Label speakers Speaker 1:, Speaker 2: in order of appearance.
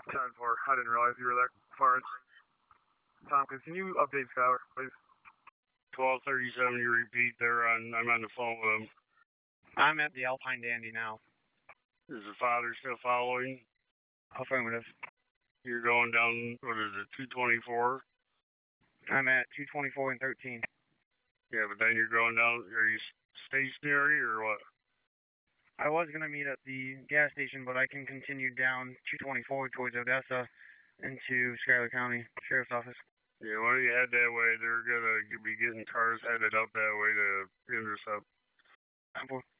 Speaker 1: 10-4. I didn't realize you were that far. Tompkins, can you update Skylar, please? 1237, you repeat there I'm on the phone with him.
Speaker 2: I'm at the Alpine Dandy now.
Speaker 1: Is the father still following?
Speaker 2: Affirmative.
Speaker 1: You're going down, what is it, 224?
Speaker 2: I'm at 224 and 13.
Speaker 1: Yeah, but then you're going down, are you stationary or what?
Speaker 2: I was going to meet at the gas station, but I can continue down 224 towards Odessa into Schuyler County Sheriff's Office.
Speaker 1: Yeah, why don't you head that way? They're going to be getting cars headed up that way to intercept.